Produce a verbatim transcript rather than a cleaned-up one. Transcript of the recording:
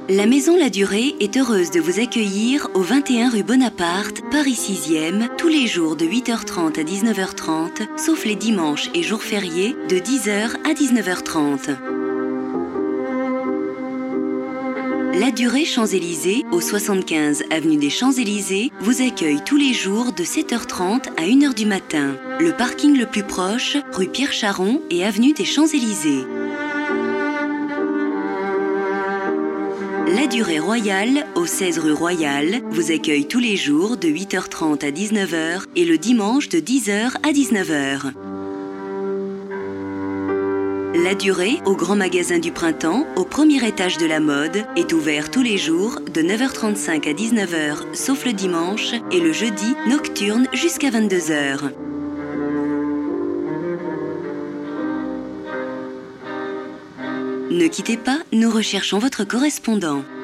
La Maison La Durée est heureuse de vous accueillir au vingt et un rue Bonaparte, Paris sixième, tous les jours de huit heures trente à dix-neuf heures trente, sauf les dimanches et jours fériés de dix heures à dix-neuf heures trente. La Durée Champs-Élysées, au soixante-quinze avenue des Champs-Élysées, vous accueille tous les jours de sept heures trente à une heure du matin. Le parking le plus proche, rue Pierre Charon et avenue des Champs-Élysées. La Durée Royale, au seize rue Royale, vous accueille tous les jours de huit heures trente à dix-neuf heures et le dimanche de dix heures à dix-neuf heures. La Durée, au Grand Magasin du Printemps, au premier étage de la mode, est ouvert tous les jours de neuf heures trente-cinq à dix-neuf heures, sauf le dimanche, et le jeudi, nocturne jusqu'à vingt-deux heures. Ne quittez pas, nous recherchons votre correspondant.